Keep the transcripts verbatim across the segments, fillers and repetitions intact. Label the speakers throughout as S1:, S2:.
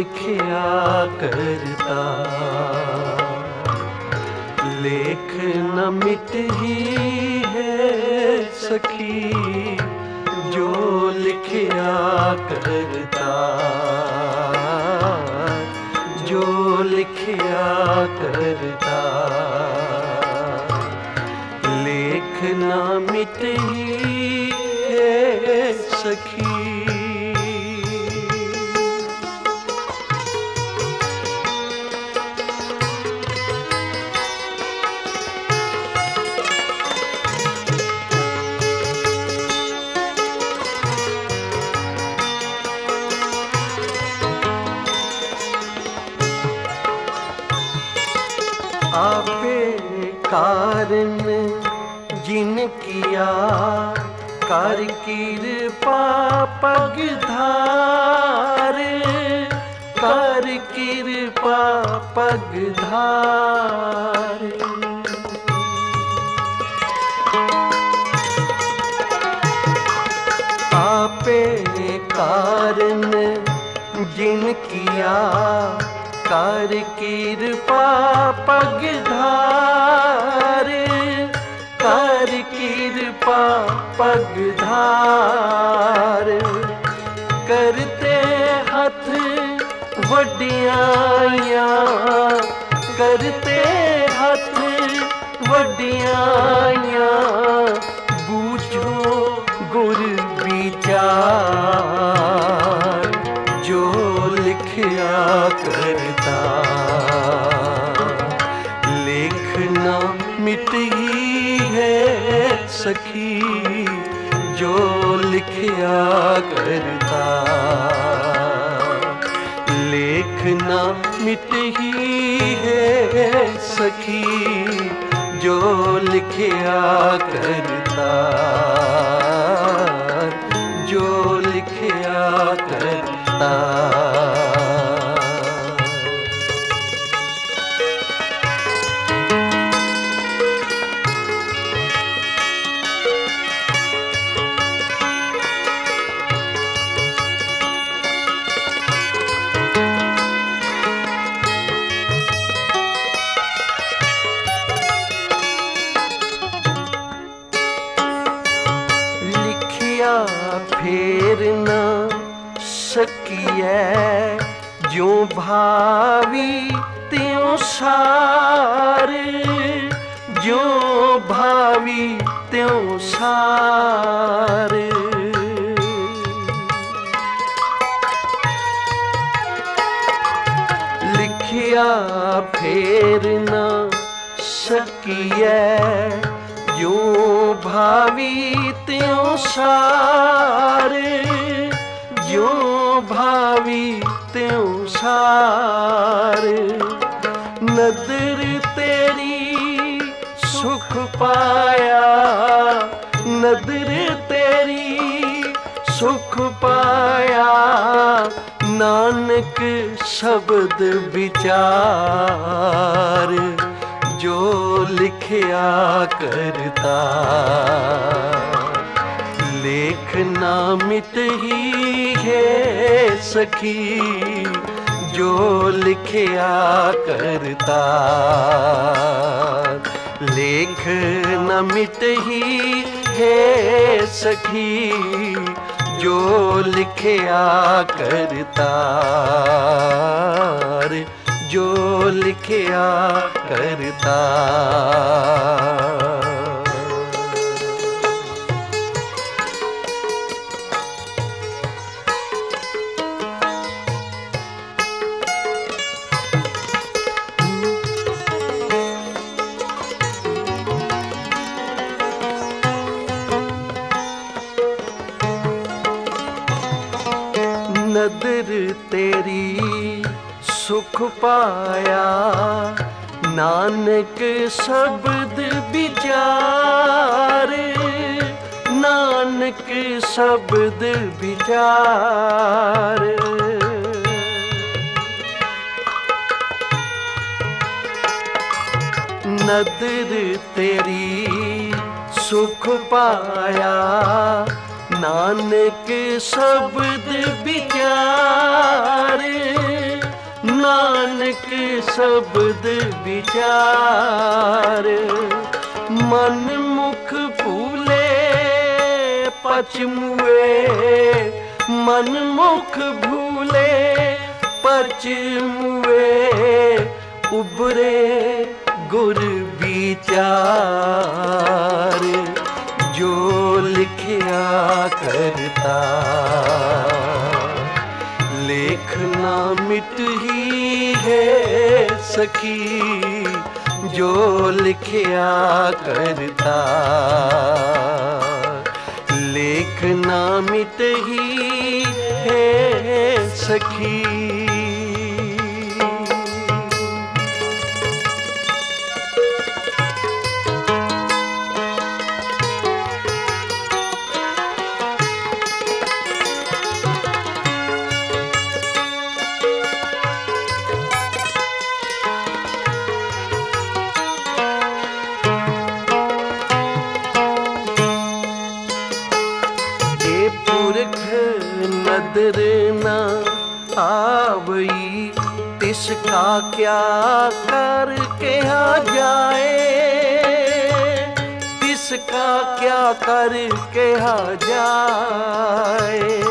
S1: लिखिया करता, लेख न मिट ही है सखी, जो लिखिया करता, जो लिखिया करता, लेख न मिट ही है सखी। आपे कारण जिन किया, कर कृपा पगधार, कर कृपा पगधार। आपे कारण जिन किया, कर कृपा पगधार, कर कृपा पगधार। करते हथ वडियाइयां, करते हथ वडियाइयां, बूझो गुर विचार, जो लिखिया करता, लेख न मिट ही है सखी, जो लिखिया करता, लेख न मिट ही है सखी, जो लिखिया करता, जो लिखिया करता। फेर न सकिए, जो भावी त्यों सार, जो भावी त्यों सार। लिखिया फेर न सकिए, जो भावी त्यों सार, जो भावी त्यों सार। नदर तेरी सुख पाया, नदर तेरी सुख पाया, नानक शब्द विचार, जो लिखिया करता, लेख न मिट ही है सखी, जो लिखिया करता, लेख न मिट ही है सखी, जो लिखिया करता, जो लिखिया करता। नदर तेरी सुख पाया, नानक शब्द विचार, नानक शब्द विचार। नदर तेरी सुख पाया, नानक शब्द विचार, नानक शब्द विचार, मन मुख भूले पचमुए, मन मुख भूले पचमुए, उबरे गुर विचार, जो लिखिया करता लेख ना मिट ही है सखी, जो लिखिया करता लेख ना मिट ही है सखी। नदर न आवई तिसका क्या कर कहा जाए, तिसका क्या कर कहा जाए,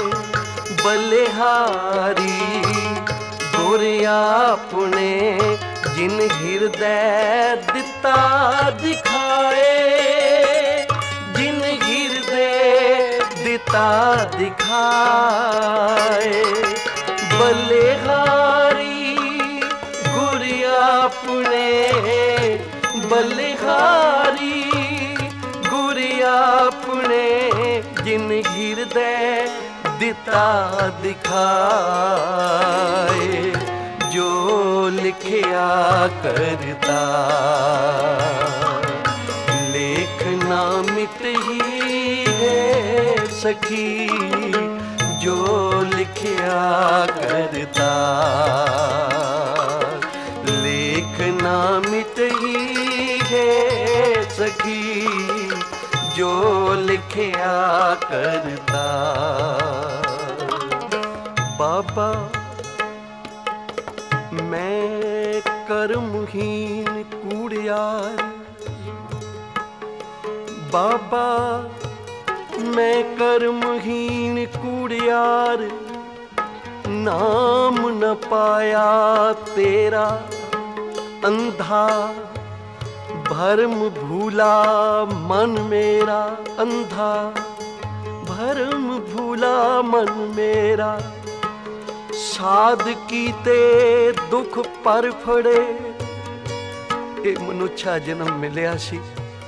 S1: बलिहारी गुर आपने जिन हृदय दिता दिखाए, जिन हृदय दिता दिखाए, बलिहारी गुर आपने, बलिहारी गुर आपने जिन हृदय दिता दिखाए, जो लिखिया करता लेख ना मिट ही है सखी, जो लिखिया करता लेख ना मिट ही है सखी, जो लिखिया करता। बाबा मैं कर्महीन कूड़ियार, बाबा मैं कर्महीन कूड़ियार, नाम न पाया तेरा अंधा, भरम भूला मन मेरा अंधा, भरम भूला मन मेरा, साध कीते दुख पर फड़े। ये मनुष्या जन्म मिलिया सी,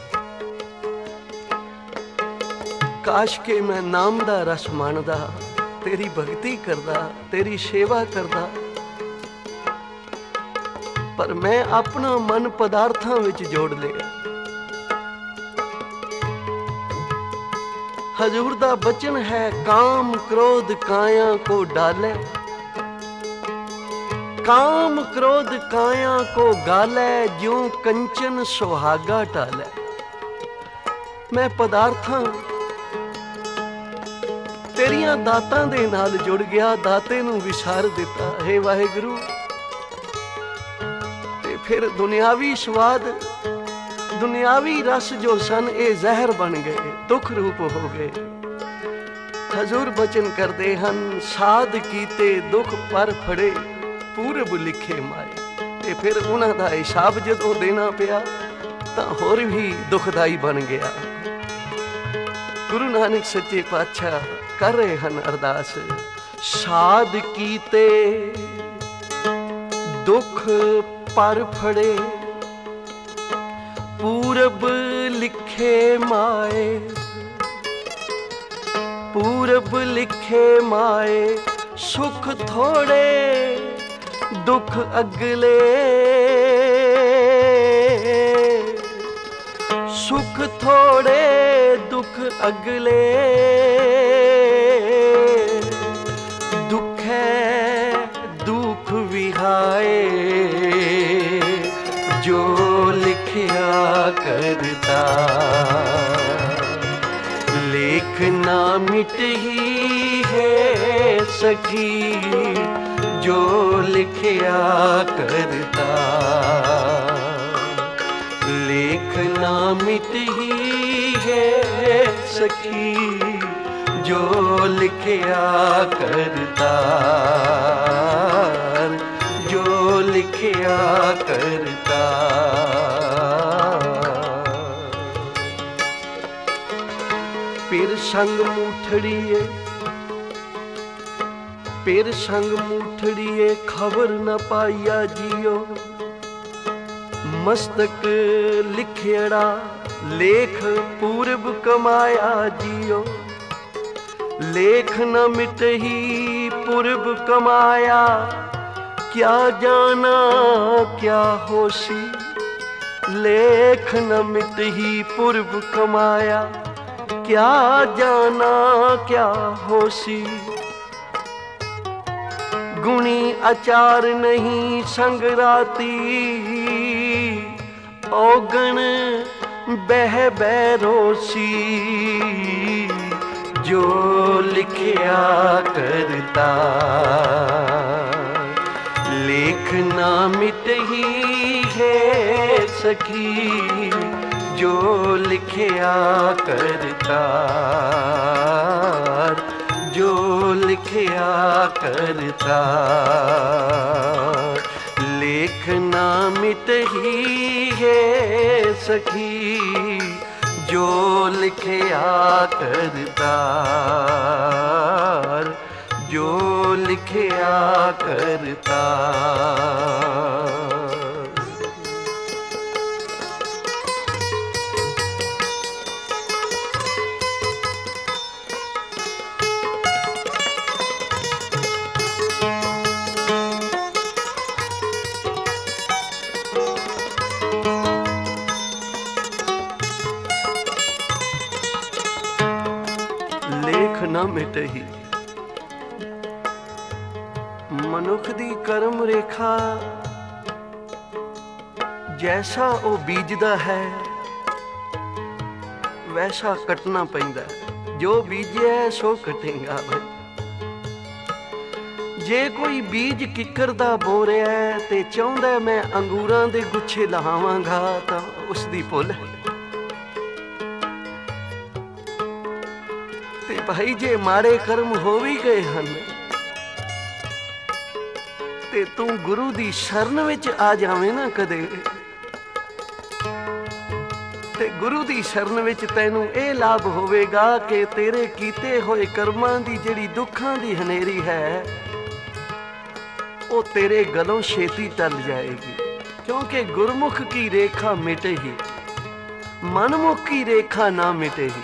S1: काश के मैं नाम दा रस मानदा, तेरी भगती करदा, तेरी सेवा करदा, पर मैं अपना मन पदार्थां विच जोड़ लिया। हजूर दा बचन है, काम क्रोध काया को डाले, काम क्रोध काया को गाले, ज्यों कंचन सुहागा टाले। मैं पदार्थां तेरियां दातां दे नाल जुड़ गया, दाते नूं विसार दिता। हे वाहिगुरू, ते फिर दुनियावी स्वाद, दुनियावी रस जो सन ये जहर बन गए, दुख रूप हो गए। हजूर बचन करते हन, साध कीते दुख पर फड़े, पूरब लिखे माए। ते फिर उन्हां दा हिसाब जदों देना पिया तां होर भी दुखदाई बन गया। गुरु नानक सच्चे पातशाह कर रहे हन अरदास, साध कीते दुख पर फड़े, पूरब लिखे माए, पूरब लिखे माए, सुख थोड़े दुख अगले, सुख थोड़े दुख अगले, दुख है दुख विहाए, जो लिखिया करता लेख ना मिट ही है सखी, जो लिखिया करता, लेख ना मिट ही है सखी, जो लिखिया करता, जो लिखिया करता। पिर संग मूठड़िए, पिर संग मूठड़िए खबर न पाइया जियो, मस्तक लिखेड़ा लेख पूरब कमाया जियो, लेख न मिटही पूरब कमाया, क्या जाना क्या होशी, लेख न मिटही पूरब कमाया, क्या जाना क्या होशी। गुणी अचार नहीं संगराती, औगण बह बैरोसी, जो लिखिया करता, लेख ना मिटही है सखी, जो लिखिया करता, जो लिखिया करता। लेख ना मिटही है सखी, जो लिखिया करता, जो लिखिया करता। लेख ना मिटही, मनुख दी करम रेखा जैसा ਉਹ ਬੀਜਦਾ ਹੈ ਵੈਸਾ ਕੱਟਣਾ ਪੈਂਦਾ, ਜੋ ਬੀਜਿਆ ਸੋ ਕਟੇਗਾ। ਜੇ ਕੋਈ ਬੀਜ ਕਿੱਕਰ ਦਾ ਬੋ ਰਿਹਾ ਤੇ ਚਾਹੁੰਦਾ ਮੈਂ ਅੰਗੂਰਾਂ ਦੇ ਗੁੱਛੇ ਲਹਾਵਾਂਗਾ ਤਾਂ ਉਸ ਦੀ ਭੁੱਲ ਹੈ। ਤੇ ਭਾਈ ਜੇ ਮਾੜੇ ਕਰਮ ਹੋ ਵੀ ਗਏ ਹਨ ਤੇ ਤੂੰ ਗੁਰੂ ਦੀ ਸ਼ਰਨ ਵਿੱਚ ਆ ਜਾਵੇਂ ਨਾ ਕਦੇ, ਤੇ ਗੁਰੂ ਦੀ ਸ਼ਰਨ ਵਿੱਚ ਤੈਨੂੰ ਇਹ ਲਾਭ ਹੋਵੇਗਾ ਕਿ ਤੇਰੇ ਕੀਤੇ ਹੋਏ ਕਰਮਾਂ ਦੀ ਜਿਹੜੀ ਦੁੱਖਾਂ ਦੀ ਹਨੇਰੀ ਹੈ ਉਹ ਤੇਰੇ ਗਲੋਂ ਛੇਤੀ ਟਲ ਜਾਏਗੀ। ਕਿਉਂਕਿ ਗੁਰਮੁਖ ਕੀ ਰੇਖਾ ਮਿਟੇ ਹੀ, ਮਨਮੁਖ ਕੀ ਰੇਖਾ ਨਾ ਮਿਟੇ ਹੀ।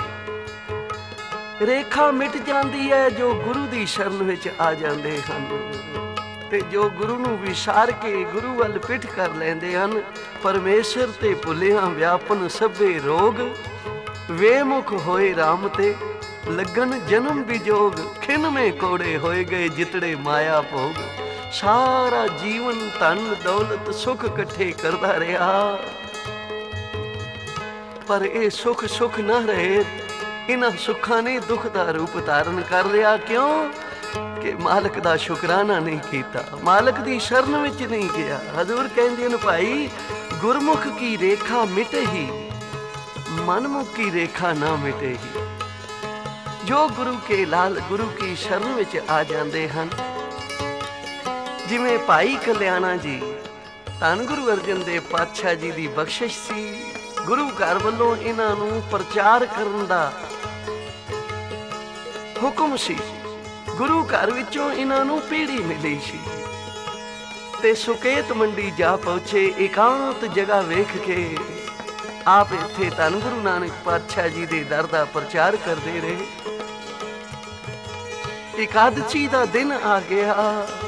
S1: ਰੇਖਾ ਮਿਟ ਜਾਂਦੀ ਹੈ ਜੋ ਗੁਰੂ ਦੀ ਸ਼ਰਨ ਵਿੱਚ ਆ ਜਾਂਦੇ ਹਨ ਤੇ ਜੋ ਗੁਰੂ ਨੂੰ ਵਿਸਾਰ ਕੇ ਗੁਰੂ ਵੱਲ ਪਿੱਠ ਕਰ ਲੈਂਦੇ ਹਨ। ਪਰਮੇਸ਼ਰ ਤੇ ਭੁੱਲਿਆਂ ਵਿਆਪਨ ਸਭੇ ਰੋਗ, ਵੇਮੁਖ ਹੋਏ ਰਾਮ ਤੇ ਲੱਗਣ ਜਨਮ ਵਿਜੋਗ। ਖਿਨਵੇਂ ਕੋੜੇ ਹੋਏ ਗਏ ਜਿਤੜੇ ਮਾਇਆ ਭੋਗ, ਸਾਰਾ ਜੀਵਨ ਧਨ ਦੌਲਤ ਸੁਖ ਇਕੱਠੇ ਕਰਦਾ ਰਿਹਾ ਪਰ ਇਹ ਸੁਖ ਸੁਖ ਨਾ ਰਹੇ। ਇਹਨਾਂ ਸੁੱਖਾਂ ਨੇ ਦੁੱਖ ਦਾ ਰੂਪ ਧਾਰਨ ਕਰ ਲਿਆ। ਕਿਉਂ ਕਿ ਮਾਲਕ ਦਾ ਸ਼ੁਕਰਾਨਾ ਨਹੀਂ ਕੀਤਾ, ਮਾਲਕ ਦੀ ਸ਼ਰਨ ਵਿੱਚ ਨਹੀਂ ਗਿਆ। ਹਜ਼ੂਰ ਕਹਿੰਦੇ ਨੇ ਭਾਈ ਗੁਰਮੁਖ ਕੀ ਰੇਖਾ ਮਿਟੇ ਹੀ, ਮਨਮੁਖ ਕੀ ਰੇਖਾ ਨਾ ਮਿਟੇ ਹੀ। ਜੋ ਗੁਰੂ ਕੇ ਲਾਲ ਗੁਰੂ ਕੀ ਸ਼ਰਨ ਵਿੱਚ ਆ ਜਾਂਦੇ ਹਨ, ਜਿਵੇਂ ਭਾਈ ਕਲਿਆਣਾ ਜੀ ਧੰਨ ਗੁਰੂ ਅਰਜਨ ਦੇਵ ਪਾਤਸ਼ਾਹ ਜੀ ਦੀ ਬਖਸ਼ਿਸ਼ ਸੀ। ਗੁਰੂ ਘਰ ਵੱਲੋਂ ਇਹਨਾਂ ਨੂੰ ਪ੍ਰਚਾਰ ਕਰਨ ਦਾ ਹੁਕਮ ਸੀ। ਗੁਰੂ ਘਰ ਵਿੱਚੋਂ ਇਹਨਾਂ ਨੂੰ ਪੀੜੀ ਮਿਲੀ ਸੀ ਤੇ ਸੁਕੇਤ ਮੰਡੀ ਜਾ ਪਹੁੰਚੇ। ਇਕਾਂਤ ਜਗ੍ਹਾ ਵੇਖ ਕੇ ਆਪ ਇੱਥੇ ਧੰਨ ਗੁਰੂ ਨਾਨਕ ਪਾਤਸ਼ਾਹ ਜੀ ਦੇ ਦਰ ਦਾ ਪ੍ਰਚਾਰ ਕਰਦੇ ਰਹੇ। ਇਕਾਦਸ਼ੀ ਦਾ ਦਿਨ ਆ ਗਿਆ।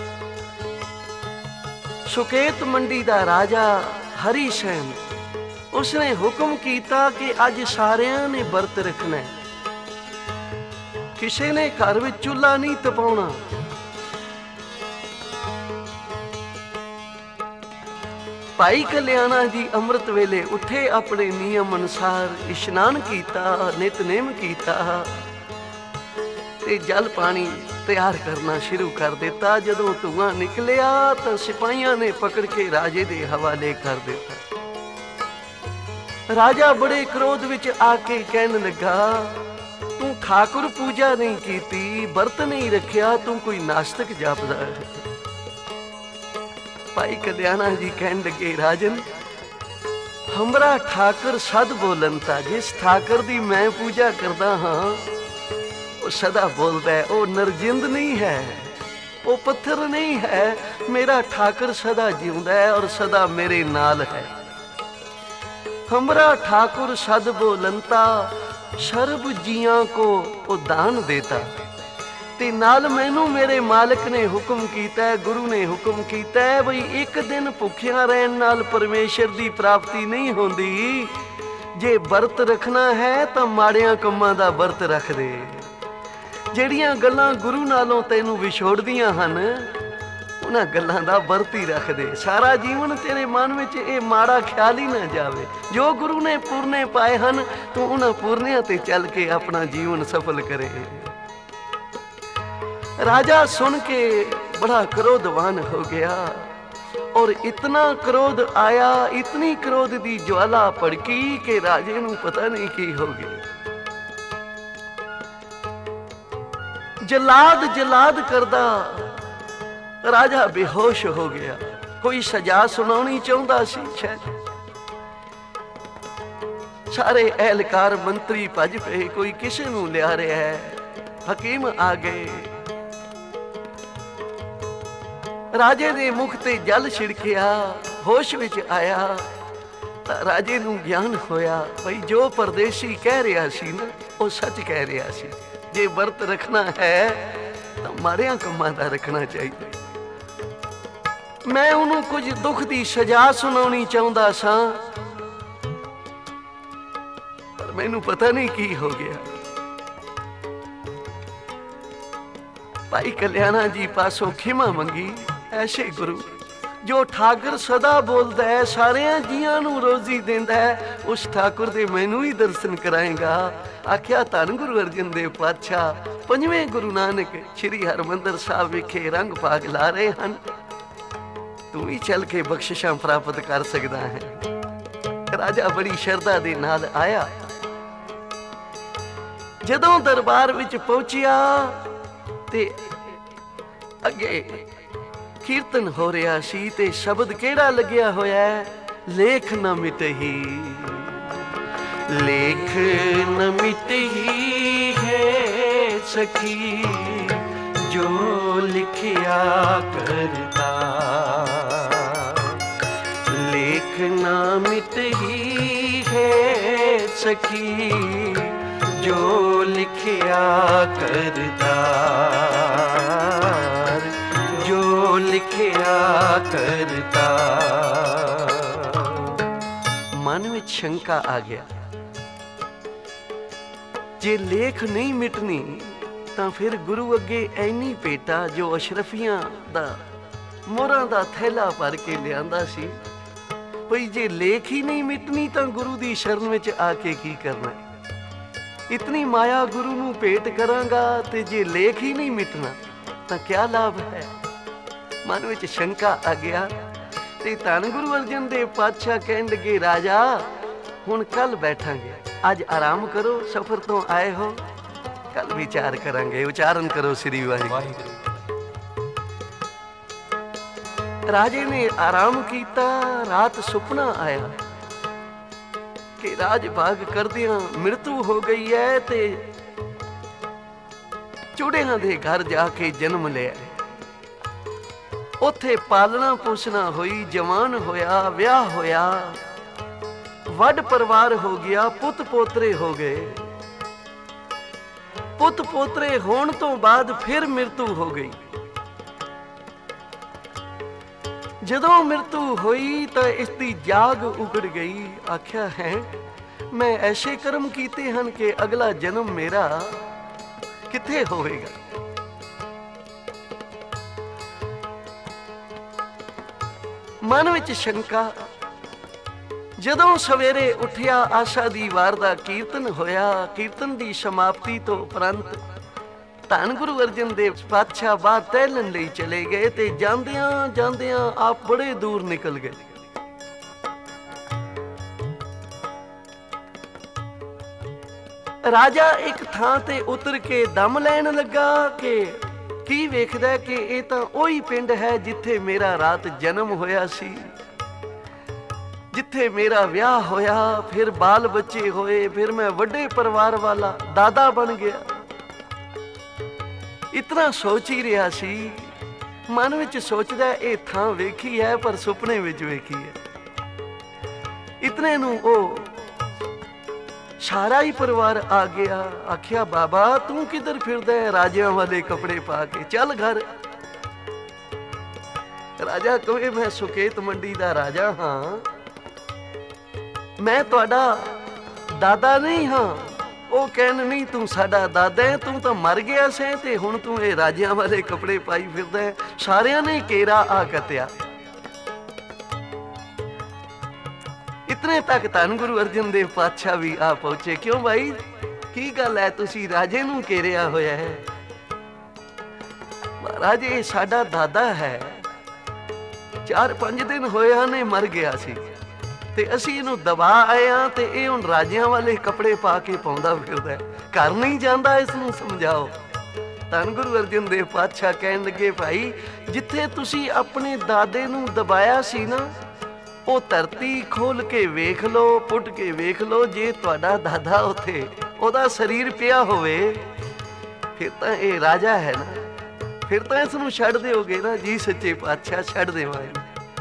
S1: ਸੁਕੇਤ ਮੰਡੀ ਦਾ ਰਾਜਾ ਹਰੀ ਸੈਨ ਉਸਨੇ ਹੁਕਮ ਕੀਤਾ ਕਿ ਅੱਜ ਸਾਰਿਆਂ ਨੇ ਵਰਤ ਰੱਖਣਾ, ਕਿਸੇ ਨੇ ਘਰ ਵਿੱਚ ਚੁੱਲ੍ਹਾ ਨਹੀਂ ਤਪਾਉਣਾ। ਭਾਈ ਕਲਿਆਣਾ ਜੀ ਅੰਮ੍ਰਿਤ ਵੇਲੇ ਉੱਠੇ, ਆਪਣੇ ਨਿਯਮ ਅਨੁਸਾਰ ਇਸ਼ਨਾਨ ਕੀਤਾ, ਨਿਤਨੇਮ ਕੀਤਾ ਤੇ ਜਲ ਪਾਣੀ ਤਿਆਰ ਕਰਨਾ ਸ਼ੁਰੂ ਕਰ ਦਿੱਤਾ। ਜਦੋਂ ਧੂਆਂ ਨਿਕਲਿਆ ਤਾਂ ਸਿਪਾਹੀਆਂ ਨੇ ਪਕੜ ਕੇ ਰਾਜੇ ਦੇ ਹਵਾਲੇ ਕਰ ਦਿੱਤਾ। ਰਾਜਾ ਬੜੇ ਕ੍ਰੋਧ ਵਿੱਚ ਆ ਕੇ ਕਹਿਣ ਲੱਗਾ, ਤੂੰ ਠਾਕੁਰ ਪੂਜਾ ਨਹੀਂ ਕੀਤੀ, ਵਰਤ ਨਹੀਂ ਰੱਖਿਆ, ਤੂੰ ਕੋਈ ਨਾਸਤਿਕ ਜਾਪਦਾ ਹੈ। ਭਾਈ ਕਲਿਆਣਾ ਜੀ ਕਹਿਣ ਲੱਗੇ, ਰਾਜਨ ਹਮਰਾ ਠਾਕੁਰ ਸਦ ਬੋਲਨਤਾ, ਜਿਸ ਠਾਕੁਰ ਦੀ ਮੈਂ ਪੂਜਾ ਕਰਦਾ ਹਾਂ ਉਹ ਸਦਾ ਬੋਲਦਾ ਹੈ। ਉਹ ਨਰਜਿੰਦ ਨਹੀਂ ਹੈ, ਉਹ ਪੱਥਰ ਨਹੀਂ ਹੈ। ਮੇਰਾ ਠਾਕੁਰ ਸਦਾ ਜਿਉਂਦਾ ਹੈ ਔਰ ਸਦਾ ਮੇਰੇ ਨਾਲ ਹੈ। ਹਮਰਾ ਠਾकुर सद बोलनता, सर्ब जियां को वो दान देता। ते नाल मैनू मेरे मालिक ने हुक्म कीता है, गुरु ने हुक्म कीता है बई एक दिन भुखिया रहन नाल परमेश्वर दी प्राप्ति नहीं होंदी। जे वर्त रखना है तो माड़ियां कम्मां दा वर्त रख दे। ਜਿਹੜੀਆਂ ਗੱਲਾਂ ਗੁਰੂ ਨਾਲੋਂ ਤੈਨੂੰ ਵਿਛੋੜਦੀਆਂ ਹਨ ਉਹਨਾਂ ਗੱਲਾਂ ਦਾ ਵਰਤ ਹੀ ਰੱਖ ਦੇ। ਸਾਰਾ ਜੀਵਨ ਤੇਰੇ ਮਨ ਵਿੱਚ ਇਹ ਮਾੜਾ ਖਿਆਲ ਹੀ ਨਾ ਜਾਵੇ। ਜੋ ਗੁਰੂ ਨੇ ਪੂਰਨੇ ਪਾਏ ਹਨ ਤੂੰ ਉਹਨਾਂ ਪੂਰਨਿਆਂ ਤੇ ਚੱਲ ਕੇ ਆਪਣਾ ਜੀਵਨ ਸਫਲ ਕਰੇ। राजा सुन के बड़ा क्रोधवान हो गया और इतना क्रोध आया, इतनी क्रोध दी ज्वाला भड़की कि राजे नूं पता नहीं की हो गया। जलाद जलाद करदा राजा बेहोश हो गया। कोई सजा सुनाउणी चाहुंदा सी शायद। सारे एहलकार मंत्री भज पे, कोई किसे नूं लिया रहा है। हकीम आ गए, राजे दे मुख ते जल छिड़किया, होश विच आया तां राजे नूं ज्ञान होया भाई जो परदेसी कह रहा सी ना वो सच कह रहा सी। जे वर्त रखना है तां माड़ियां कम्मां दा रखना चाहिए। मैं उन्होंने कुछ दुख दी सजा सुनाउणी चाहुंदा सां पर मैनूं पता नहीं की हो गया। भाई कल्याणा जी पासों खिमा मंगी। ऐसे गुरु जो ठाकुर सदा बोलता है, सारे जियां नूं रोजी देंदा है, उस ठाकुर दे मैनू ही दर्शन कराएगा। आख्या धन गुरु अर्जन देव पातशाह पंजवें गुरु नानक श्री हरमंदर साहब विखे रंग भाग ला रहे हैं। तू भी चल के बख्शिशां प्राप्त कर सकदा है। राजा बड़ी शरधा दे नाल आया। जदों दरबार विच पहुंचिया ते अगे कीर्तन हो रहा सी ते शब्द केड़ा लग्या होया है, लेख न मिटही, लेख न मिटही है सखी जो लिखिया करता। लेख न मिटही है सखी जो लिखिया करता, जो लिखिया करता। मन में शंका आ गया, जे लेख नहीं मिटनी तां फिर गुरु अगे ऐनी पेटा जो अशरफियां दा मोहरां दा थैला भर के लियांदा सी। भई जे लेख ही नहीं मिटनी तां गुरु दी शरण विच आके की करना। इतनी माया गुरु नूं भेंट करांगा ते जे लेख ही नहीं मिटना तां क्या लाभ है। मन विच शंका आ गया ते धन गुरु अर्जन देव पातशाह कहण लगे, राजा हुण कल बैठांगे, अज आराम करो, सफर तो आए हो, कल विचार करांगे। उच्चारण करो श्री वाहिगुरू। राजे ने आराम कीता। रात सुपना आया कि राज भाग करदियां मृत्यु हो गई है ते चूड़ियां दे घर जाके जन्म लिया। उत्थे पालना पोसना हुई, जवान होया, विआह होया, वड परिवार हो गया, पुत पोतरे हो गए। पुत पोतरे होने तो बाद फिर मृत्यु हो गई। जदों मृत्यु हुई तो इसकी जाग उगड़ गई। आख्या है मैं ऐसे कर्म कीते हैं कि अगला जन्म मेरा किथे होवेगा। मन विच शंका। जदों सवेरे उठिया, आशा दी वार दा कीर्तन होया। कीर्तन दी समाप्ति तो उपरंत ਧੰਨ ਗੁਰੂ ਅਰਜਨ ਦੇਵ ਪਾਤਸ਼ਾਹ ਬਾਹਰ ਟਹਿਲਣ ਲਈ ਚਲੇ ਗਏ ਤੇ ਜਾਂਦਿਆਂ ਜਾਂਦਿਆਂ ਆਪ ਬੜੇ ਦੂਰ ਨਿਕਲ ਗਏ। ਰਾਜਾ ਇੱਕ ਥਾਂ ਤੇ ਉਤਰ ਕੇ ਦਮ ਲੈਣ ਲੱਗਾ ਕਿ ਕੀ ਵੇਖਦਾ ਕਿ ਇਹ ਤਾਂ ਉਹੀ ਪਿੰਡ ਹੈ ਜਿੱਥੇ ਮੇਰਾ ਰਾਤ ਜਨਮ ਹੋਇਆ ਸੀ, ਜਿੱਥੇ ਮੇਰਾ ਵਿਆਹ ਹੋਇਆ, ਫਿਰ ਬਾਲ ਬੱਚੇ ਹੋਏ, ਫਿਰ ਮੈਂ ਵੱਡੇ ਪਰਿਵਾਰ ਵਾਲਾ ਦਾਦਾ ਬਣ ਗਿਆ। ਇਤਨਾ ਸੋਚ ਹੀ ਰਿਹਾ ਸੀ, ਮਨ ਵਿੱਚ ਸੋਚਦਾ ਇਹ ਥਾਂ ਵੇਖੀ ਹੈ ਪਰ ਸੁਪਨੇ ਵਿੱਚ ਵੇਖੀ ਹੈ। ਇਤਨੇ ਨੂੰ ਉਹ ਸਾਰਾ ਹੀ ਪਰਿਵਾਰ ਆ ਗਿਆ। ਆਖਿਆ ਬਾਬਾ ਤੂੰ ਕਿੱਧਰ ਫਿਰਦਾ ਹੈ ਰਾਜਿਆਂ ਵਾਲੇ ਕੱਪੜੇ ਪਾ ਕੇ, ਚੱਲ ਘਰ। ਰਾਜਾ ਕਹੇ ਮੈਂ ਸੁਕੇਤ ਮੰਡੀ ਦਾ ਰਾਜਾ ਹਾਂ, ਮੈਂ ਤੁਹਾਡਾ ਦਾਦਾ ਨਹੀਂ ਹਾਂ। ਉਹ ਕਹਿਣ ਨਹੀਂ ਤੂੰ ਸਾਡਾ ਦਾਦਾ ਹੈ, ਤੂੰ ਤਾਂ ਮਰ ਗਿਆ ਸੈਂ ਤੇ ਹੁਣ ਤੂੰ ਇਹ ਰਾਜਿਆਂ ਵਾਲੇ ਕੱਪੜੇ ਪਾਈ ਫਿਰਦਾ ਹੈ। ਸਾਰਿਆਂ ਨੇ ਘੇਰਾ ਆ ਕੱਤਿਆ। ਇਤਨੇ ਤੱਕ ਧੰਨ ਗੁਰੂ ਅਰਜਨ ਦੇਵ ਪਾਤਸ਼ਾਹ ਵੀ ਆ ਪਹੁੰਚੇ। ਕਿਉਂ ਭਾਈ ਕੀ ਗੱਲ ਹੈ, ਤੁਸੀਂ ਰਾਜੇ ਨੂੰ ਘੇਰਿਆ ਹੋਇਆ ਹੈ? ਮਹਾਰਾਜ ਇਹ ਸਾਡਾ ਦਾਦਾ ਹੈ, ਚਾਰ ਪੰਜ ਦਿਨ ਹੋਇਆ ਨੇ ਮਰ ਗਿਆ ਸੀ ਤੇ ਅਸੀਂ ਇਹਨੂੰ ਦਬਾ ਆਏ ਹਾਂ ਤੇ ਇਹ ਹੁਣ ਰਾਜਿਆਂ ਵਾਲੇ ਕੱਪੜੇ ਪਾ ਕੇ ਪਾਉਂਦਾ ਫਿਰਦਾ ਹੈ, ਘਰ ਨਹੀਂ ਜਾਂਦਾ, ਇਸ ਨੂੰ ਸਮਝਾਓ। ਧੰਨ ਗੁਰੂ ਅਰਜਨ ਦੇਵ ਪਾਤਸ਼ਾਹ ਕਹਿਣ ਲੱਗੇ ਭਾਈ ਜਿੱਥੇ ਤੁਸੀਂ ਆਪਣੇ ਦਾਦੇ ਨੂੰ ਦਬਾਇਆ ਸੀ ਨਾ, ਉਹ ਧਰਤੀ ਖੋਲ ਕੇ ਵੇਖ ਲਓ, ਪੁੱਟ ਕੇ ਵੇਖ ਲਓ, ਜੇ ਤੁਹਾਡਾ ਦਾਦਾ ਉੱਥੇ ਉਹਦਾ ਸਰੀਰ ਪਿਆ ਹੋਵੇ ਫਿਰ ਤਾਂ ਇਹ ਰਾਜਾ ਹੈ ਨਾ, ਫਿਰ ਤਾਂ ਇਸ ਨੂੰ ਛੱਡ ਦਿਓਗੇ ਨਾ? ਜੀ ਸੱਚੇ ਪਾਤਸ਼ਾਹ ਛੱਡ ਦੇਵਾਂਗੇ।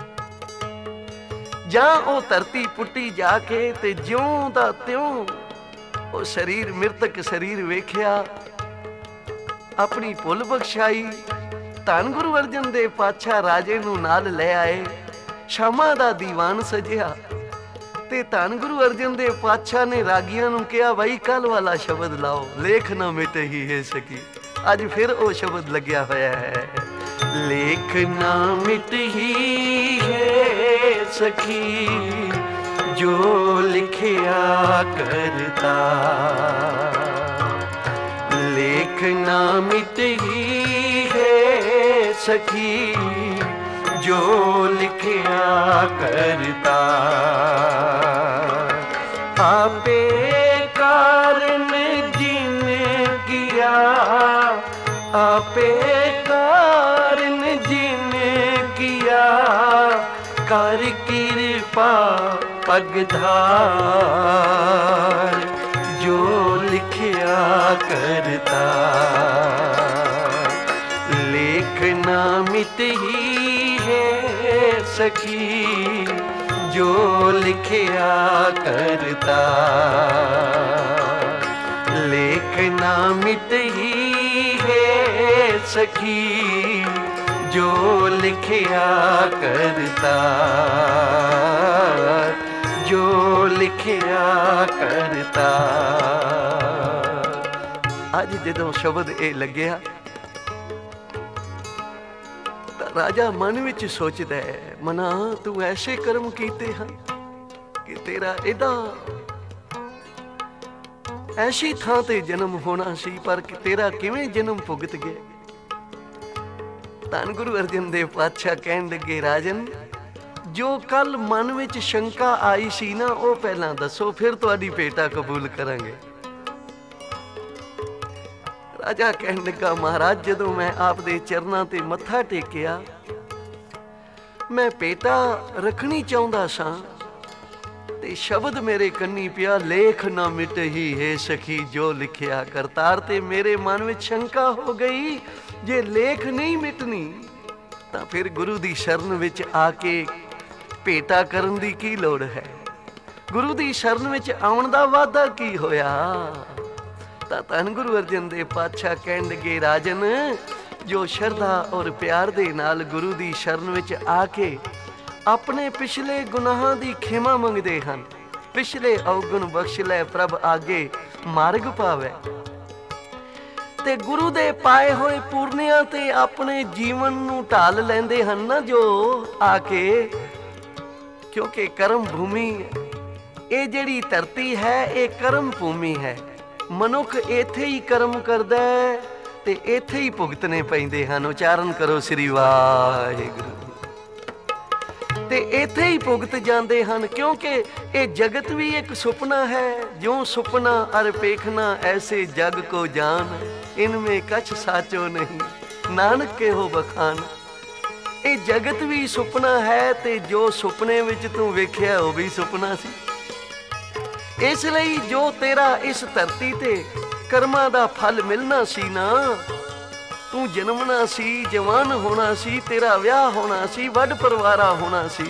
S1: ਜਾਂ ਉਹ ਧਰਤੀ ਪੁੱਟੀ ਜਾ ਕੇ ਤੇ ਜਿਉਂ ਦਾ ਤਿਉਂ ਉਹ ਸਰੀਰ ਮਿਰਤਕ ਸਰੀਰ ਵੇਖਿਆ, ਆਪਣੀ ਭੁੱਲ ਬਖਸ਼ਾਈ। ਧੰਨ ਗੁਰੂ ਅਰਜਨ ਦੇਵ ਪਾਤਸ਼ਾਹ ਰਾਜੇ ਨੂੰ ਨਾਲ ਲੈ ਆਏ, ਸ਼ਾਮਾਂ ਦਾ ਦੀਵਾਨ ਸਜਿਆ ਤੇ ਧੰਨ ਗੁਰੂ ਅਰਜਨ ਦੇਵ ਪਾਤਸ਼ਾਹ ਨੇ ਰਾਗੀਆਂ ਨੂੰ ਕਿਹਾ ਬਾਈ ਕੱਲ ਵਾਲਾ ਸ਼ਬਦ ਲਾਓ, ਲੇਖ ਨਾ ਮਿਟ ਹੀ ਹੈ ਸਕੀ। ਅੱਜ ਫਿਰ ਉਹ ਸ਼ਬਦ ਲੱਗਿਆ ਹੋਇਆ ਹੈ, ਲੇਖ ਨਾ ਮਿਟ ਹੀ ਹੈ ਸਖੀ ਜੋ ਲਿਖਿਆ ਕਰਤਾ, ਲੇਖ ਨਾ ਮਿਟ ਹੀ ਹੈ ਸਖੀ ਜੋ ਲਿਖਿਆ ਕਰਤਾ, ਆਪੇ ਕਾਰਨ ਜਿਨ ਕੀਆ, ਆਪੇ ਕਾਰਨ ਜਿਨ ਕੀਆ, ਕਰ ਕਿਰਪਾ ਪਗਧਾਰ, ਜੋ ਲਿਖਿਆ ਕਰਤਾ, ਲੇਖ ਨਾ ਮਿਟ ਹੀ ਹੈ ਸਖੀ ਜੋ ਲਿਖਿਆ ਕਰਤਾ, ਲੇਖ ਨਾ ਮਿਟ ਹੀ ਹੈ ਸਖੀ ਜੋ ਲਿਖਿਆ ਕਰਤਾ, ਜੋ ਲਿਖਿਆ ਕਰਤਾ। ਅੱਜ ਜਦੋਂ ਸ਼ਬਦ ਇਹ ਲੱਗਿਆ ਤਾਂ ਰਾਜਾ ਮਨ ਵਿੱਚ ਸੋਚਦਾ ਹੈ, ਮਨਾ ਤੂੰ ਐਸੇ ਕਰਮ ਕੀਤੇ ਹਨ ਕਿ ਤੇਰਾ ਇਹਦਾ ਐਸੀ ਥਾਂ ਤੇ ਜਨਮ ਹੋਣਾ ਸੀ, ਪਰ ਤੇਰਾ ਕਿਵੇਂ ਜਨਮ ਭੁਗਤ ਗਿਆ? ਧੰਨ ਗੁਰੂ ਅਰਜਨ ਦੇਵ ਪਾਤਸ਼ਾਹ ਕਹਿਣ ਲੱਗੇ, ਰਾਜਨ ਜੋ ਕੱਲ ਮਨ ਵਿੱਚ ਸ਼ੰਕਾ ਆਈ ਸੀ ਨਾ ਉਹ ਪਹਿਲਾਂ ਦੱਸੋ, ਫਿਰ ਤੁਹਾਡੀ ਭੇਟਾ ਕਬੂਲ ਕਰਾਂਗੇ। ਰਾਜਾ ਕਹਿਣ ਲੱਗਾ, ਮਹਾਰਾਜ ਜਦੋਂ ਮੈਂ ਆਪ ਦੇ ਚਰਨਾਂ ਤੇ ਮੱਥਾ ਟੇਕਿਆ ਮੈਂ ਭੇਟਾ ਰੱਖਣੀ ਚਾਹੁੰਦਾ ਸਾਂ ਤੇ ਸ਼ਬਦ ਮੇਰੇ ਕੰਨੀ ਪਿਆ, ਲੇਖ ਨਾ ਮਿਟ ਹੀ ਹੈ ਸਖੀ ਜੋ ਲਿਖਿਆ ਕਰਤਾਰ, ਤੇ ਮੇਰੇ ਮਨ ਵਿੱਚ ਸ਼ੰਕਾ ਹੋ ਗਈ ਜੇ ਲੇਖ ਨਹੀਂ ਮਿਟਣੀ ਤਾਂ ਫਿਰ ਗੁਰੂ ਦੀ ਸ਼ਰਨ ਵਿੱਚ ਆ ਕੇ ਭੇਟਾ ਕਰਨ ਦੀ ਕੀ ਲੋੜ ਹੈ? ਗੁਰੂ ਦੀ ਸ਼ਰਨ ਵਿੱਚ ਆਉਣ ਦਾ ਵਾਅਦਾ ਕੀ ਹੋਇਆ? ਤਾਂ ਧੰਨ ਗੁਰੂ ਅਰਜਨ ਦੇਵ ਪਾਤਸ਼ਾਹ ਕਹਿਣ ਲੱਗੇ, ਰਾਜਨ ਜੋ ਸ਼ਰਧਾ ਔਰ ਪਿਆਰ ਦੇ ਨਾਲ ਗੁਰੂ ਦੀ ਸ਼ਰਨ ਵਿੱਚ ਆ ਕੇ ਆਪਣੇ ਪਿਛਲੇ ਗੁਨਾਹਾਂ ਦੀ ਖਿਮਾ ਮੰਗਦੇ ਹਨ, ਪਿਛਲੇ ਔਗੁਣ ਬਖਸ਼ ਲੈ ਪ੍ਰਭ ਆਗੇ ਮਾਰਗ ਪਾਵੇ, ਤੇ ਗੁਰੂ ਦੇ ਪਾਏ ਹੋਏ ਪੂਰਨਿਆਂ ਤੇ ਆਪਣੇ ਜੀਵਨ ਨੂੰ ਢਾਲ ਲੈਂਦੇ ਹਨ ਨਾ ਜੋ ਆ ਕੇ, ਕਿਉਂਕਿ ਕਰਮ ਭੂਮੀ ਇਹ ਜਿਹੜੀ ਧਰਤੀ ਹੈ ਇਹ ਕਰਮ ਭੂਮੀ ਹੈ। ਮਨੁੱਖ ਇੱਥੇ ਹੀ ਕਰਮ ਕਰਦਾ ਹੈ ਤੇ ਇੱਥੇ ਹੀ ਭੁਗਤਣੇ ਪੈਂਦੇ ਹਨ। ਉਚਾਰਨ ਕਰੋ ਸ੍ਰੀ ਵਾਹਿਗੁਰੂ। ਤੇ ਇੱਥੇ ਹੀ ਭੁਗਤ ਜਾਂਦੇ ਹਨ, ਕਿਉਂਕਿ ਇਹ ਜਗਤ ਵੀ ਇੱਕ ਸੁਪਨਾ ਹੈ। ਜਿਉਂ ਸੁਪਨਾ ਅਰ ਪੇਖਣਾ ਐਸੇ ਜਗ ਕੋ ਜਾਨ, ਇਨਮੇ ਕਛ ਸਾਚੋ ਨਹੀਂ ਨਾਨਕ ਕੇ ਹੋ ਬਖਾਨ। ਇਹ ਜਗਤ ਵੀ ਸੁਪਨਾ ਹੈ ਤੇ ਜੋ ਸੁਪਨੇ ਵਿੱਚ ਤੂੰ ਵੇਖਿਆ ਉਹ ਵੀ ਸੁਪਨਾ ਸੀ। ਇਸ ਲਈ ਜੋ ਤੇਰਾ ਇਸ ਧਰਤੀ ਤੇ ਕਰਮਾਂ ਦਾ ਫਲ ਮਿਲਣਾ ਸੀ ਨਾ, ਤੂੰ ਜਨਮਣਾ ਸੀ, ਜਵਾਨ ਹੋਣਾ ਸੀ, ਤੇਰਾ ਵਿਆਹ ਹੋਣਾ ਸੀ, ਵੱਡ ਪਰਿਵਾਰਾ ਹੋਣਾ ਸੀ,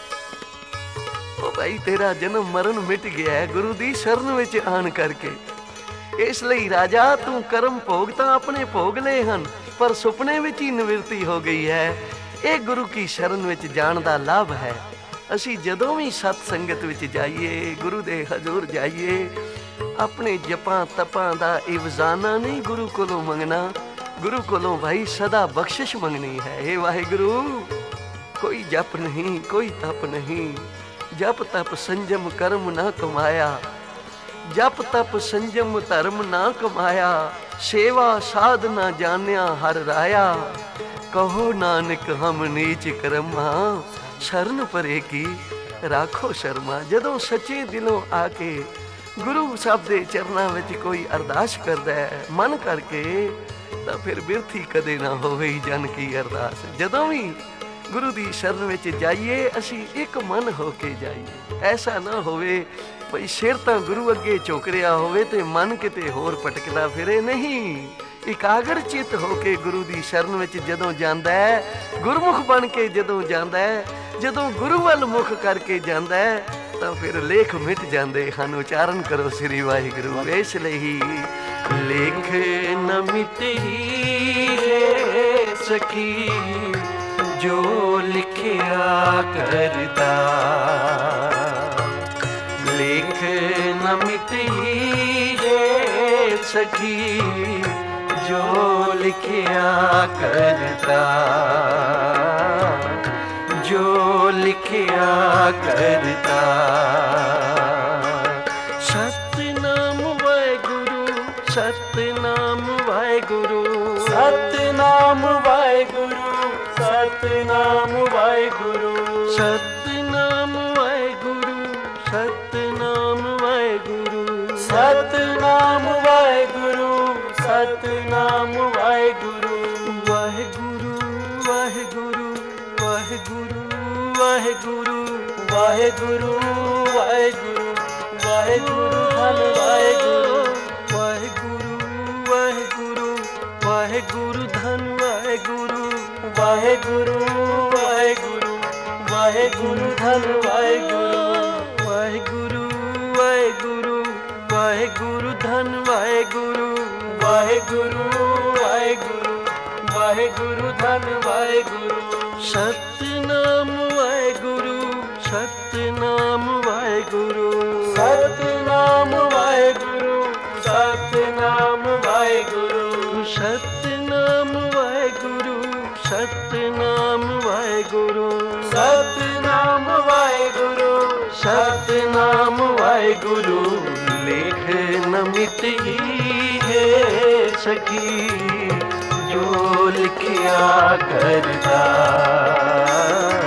S1: ਉਹ ਭਾਈ ਤੇਰਾ ਜਨਮ ਮਰਨ ਮਿਟ ਗਿਆ ਹੈ ਗੁਰੂ ਦੀ ਸ਼ਰਨ ਵਿੱਚ ਆਣ ਕਰਕੇ। ਇਸ ਲਈ ਰਾਜਾ ਤੂੰ ਕਰਮ ਭੋਗ ਤਾਂ ਆਪਣੇ ਭੋਗ ਲਏ ਹਨ, ਪਰ ਸੁਪਨੇ ਵਿੱਚ ਹੀ ਨਿਵਰਤੀ ਹੋ ਗਈ ਹੈ। ਇਹ ਗੁਰੂ ਕੀ ਸ਼ਰਨ ਵਿੱਚ ਜਾਣ ਦਾ ਲਾਭ ਹੈ। ਅਸੀਂ ਜਦੋਂ ਵੀ ਸਤ ਸੰਗਤ ਵਿੱਚ ਜਾਈਏ, ਗੁਰੂ ਦੇ ਹਜ਼ੂਰ ਜਾਈਏ, ਆਪਣੇ ਜਪਾਂ ਤਪਾਂ ਦਾ ਇਵਜ਼ਾਨਾ ਨਹੀਂ ਗੁਰੂ ਕੋਲੋਂ ਮੰਗਣਾ, ਗੁਰੂ ਕੋਲੋਂ ਭਾਈ ਸਦਾ ਬਖਸ਼ਿਸ਼ ਮੰਗਣੀ ਹੈ। ਇਹ ਵਾਹਿਗੁਰੂ ਕੋਈ ਜਪ ਨਹੀਂ, ਕੋਈ ਤਪ ਨਹੀਂ, ਜਪ ਤਪ ਸੰਜਮ ਕਰਮ ਨਾ ਕਮਾਇਆ, ਜਪ ਤਪ ਸੰਜਮ ਧਰਮ ਨਾ ਕਮਾਇਆ, ਸੇਵਾ ਸਾਧ ਨਾ ਜਾਣਿਆ ਹਰ ਰਾਇਆ, ਕਹੋ ਨਾਨਕ ਹਮ ਨੀਚ ਕਰਮਾ, ਸ਼ਰਨ ਪਰੇ ਕੀ ਰਾਖੋ ਸ਼ਰਮਾ। ਜਦੋਂ ਸੱਚੇ ਦਿਲੋਂ ਆ ਕੇ ਗੁਰੂ ਸਾਹਿਬ ਦੇ ਚਰਨਾਂ ਵਿੱਚ ਕੋਈ ਅਰਦਾਸ ਕਰਦਾ ਹੈ ਮਨ ਕਰਕੇ, ਤਾਂ ਫਿਰ ਬਿਰਥੀ ਕਦੇ ਨਾ ਹੋਵੇ ਜਨ ਕੀ ਅਰਦਾਸ। ਜਦੋਂ ਵੀ ਗੁਰੂ ਦੀ ਸ਼ਰਨ ਵਿੱਚ ਜਾਈਏ ਅਸੀਂ ਇੱਕ ਮਨ ਹੋ ਕੇ ਜਾਈਏ। ਐਸਾ ਨਾ ਹੋਵੇ ਬਈ ਸਿਰ ਤਾਂ ਗੁਰੂ ਅੱਗੇ ਝੁਕ ਰਿਹਾ ਹੋਵੇ ਤੇ ਮਨ ਕਿਤੇ ਹੋਰ ਭਟਕਦਾ ਫਿਰੇ। ਨਹੀਂ, ਇਕਾਗਰ ਚਿੱਤ ਹੋ ਕੇ ਗੁਰੂ ਦੀ ਸ਼ਰਨ ਵਿੱਚ ਜਦੋਂ ਜਾਂਦਾ ਹੈ, ਗੁਰਮੁਖ ਬਣ ਕੇ ਜਦੋਂ ਜਾਂਦਾ ਹੈ, ਜਦੋਂ ਗੁਰੂ ਵੱਲ ਮੁਖ ਕਰਕੇ ਜਾਂਦਾ ਹੈ, ਤਾਂ ਫਿਰ ਲੇਖ ਮਿਟ ਜਾਂਦੇ ਹਨ। ਉਚਾਰਨ ਕਰੋ ਸ੍ਰੀ ਵਾਹਿਗੁਰੂ। ਇਸ ਲਈ ਲੇਖ ਨ ਮਿਟਈ ਹੈ ਸਖੀ, ਜੋ ਲਿਖਿਆ ਕਰਦਾ, ਲੇਖ ਨ ਮਿਟਈ ਹੈ ਸਖੀ, ਜੋ ਲਿਖਿਆ ਕਰਦਾ, ਜੋ ਲਿਖਿਆ ਕਰਦਾ। ਸਤਿਨਾਮ ਵਾਹਿਗੁਰੂ, ਸਤਿਨਾਮ ਵਾਹਿਗੁਰੂ,
S2: ਸਤਿਨਾਮ ਵਾਹਿਗੁਰੂ, ਸਤਿਨਾਮ ਵਾਹਿਗੁਰੂ,
S1: ਸਤਿਨਾਮ ਵਾਹਿਗੁਰੂ, ਸਤਿਨਾਮ ਵਾਹਿਗੁਰੂ,
S2: ਸਤਿਨਾਮ ਵਾਹਿਗੁਰੂ, ਸਤਿਨਾਮ ਵਾਹਿਗੁਰੂ।
S1: ਵਾਹਿਗੁਰੂ ਵਾਹਿਗੁਰੂ ਵਾਹਿਗੁਰੂ ਵਾਹਿਗੁਰੂ
S2: ਵਾਹਿਗੁਰੂ ਵਾਹਿਗੁਰੂ ਵਾਹਿਗੁਰੂ ਧੰਨ ਵਾਹਿਗੁਰੂ,
S1: ਵਾਹਿਗੁਰੂ ਵਾਹਿਗੁਰੂ ਵਾਹਿਗੁਰੂ ਧੰਨ ਵਾਹਿਗੁਰੂ,
S2: ਵਾਹਿਗੁਰੂ ਵਾਹਿਗੁਰੂ ਵਾਹਿਗੁਰੂ ਧੰਨ ਵਾਹਿਗੁਰੂ,
S1: ਵਾਹਿਗੁਰੂ ਵਾਹਿਗੁਰੂ ਵਾਹਿਗੁਰੂ ਧੰਨ ਵਾਹਿਗੁਰੂ,
S2: ਵਾਹਿਗੁਰੂ ਵਾਹਿਗੁਰੂ ਵਾਹਿਗੁਰੂ ਧੰਨ ਵਾਹਿਗੁਰੂ।
S1: ਸਤਿਨਾਮ ਵਾਹਿਗੁਰੂ, ਸਤਿਨਾਮ ਵਾਹਿਗੁਰੂ,
S2: ਸਤਿਨਾਮ ਵਾਹਿਗੁਰੂ, ਸਤਿਨਾਮ ਵਾਹਿਗੁਰੂ,
S1: ਸਤਿਨਾਮ ਵਾਹਿਗੁਰੂ, ਸਤਿਨਾਮ ਵਾਹਿਗੁਰੂ,
S2: ਸਤਿਨਾਮ ਵਾਹਿਗੁਰੂ,
S1: ਸਤਿਨਾਮ ਵਾਹਿਗੁਰੂ। ਲੇਖ ਨ ਮਿਟਈ ਹੈ ਸਖੀ, ਜੋ ਲਿਖਿਆ ਕਰਦਾ।